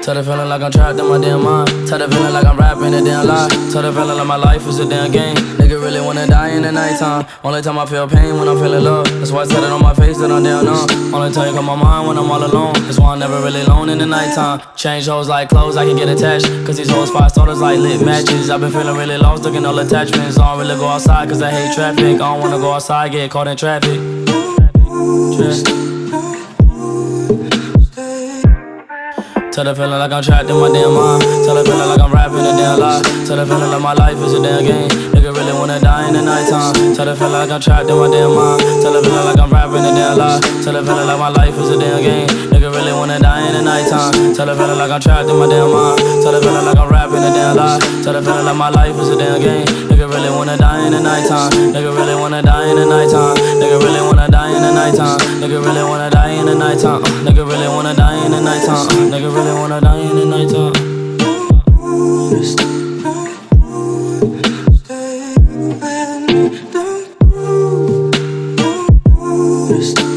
Tell the feeling like I'm trapped in my damn mind. Tell the feeling like I'm rapping a damn lie. Tell the feeling like my life is a damn game. Nigga really wanna die in the nighttime. Only time I feel pain when I'm feeling love. That's why I tell it on my face that I'm down numb. Only time you come my mind when I'm all alone. That's why I'm never really alone in the nighttime. Change hoes like clothes, I can get attached. Cause these hoes 5 starters like lit matches. I've been feeling really lost, looking all attachments. I don't really go outside cause I hate traffic. I don't wanna go outside, get caught in traffic. Tell the feeling like I'm trapped in my damn mind. Tell the feeling like I'm rapping a damn lie. Tell the feeling like my life is a damn game. Nigga really wanna die in the nighttime. Tell the feeling like I'm trapped in my damn mind. Tell the feeling like I'm rapping a damn lie. Tell the feeling like my life is a damn game. Nigga really wanna die in the nighttime. Tell the feeling like I'm trapped in my damn mind. Tell the feeling like I'm rapping a damn lie. Tell the feeling like my life is a damn game. Nigga really wanna die in the nighttime. Nigga really wanna die in the nighttime. Nigga really wanna die in the nighttime. Nigga really wanna die in the nighttime. Nigga really wanna die in the nighttime. Nigga really wanna die in the nighttime. Stay when